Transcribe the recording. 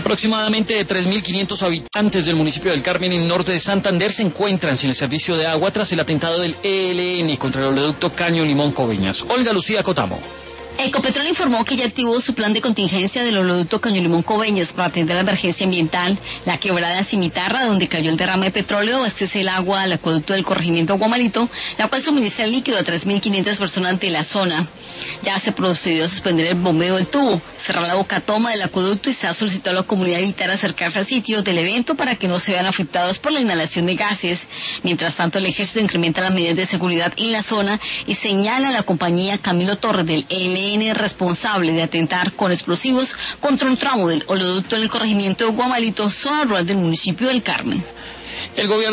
Aproximadamente 3.500 habitantes del municipio del Carmen, en norte de Santander, se encuentran sin el servicio de agua tras el atentado del ELN contra el oleoducto Caño Limón Coveñas. Olga Lucía Cotamo. Ecopetrol informó que ya activó su plan de contingencia del oleoducto Caño Limón Coveñas para atender la emergencia ambiental. La quebrada Cimitarra, donde cayó el derrame de petróleo, abastece el agua al acueducto del corregimiento Guamalito, la cual suministra el líquido a 3.500 personas de la zona. Ya se procedió a suspender el bombeo del tubo, cerrar la boca toma del acueducto y se ha solicitado a la comunidad evitar acercarse al sitio del evento para que no se vean afectados por la inhalación de gases. Mientras tanto, el ejército incrementa las medidas de seguridad en la zona y señala a la compañía Camilo Torres del ELN responsable de atentar con explosivos contra un tramo del oleoducto en el corregimiento de Guamalito, zona rural del municipio del Carmen. El gobierno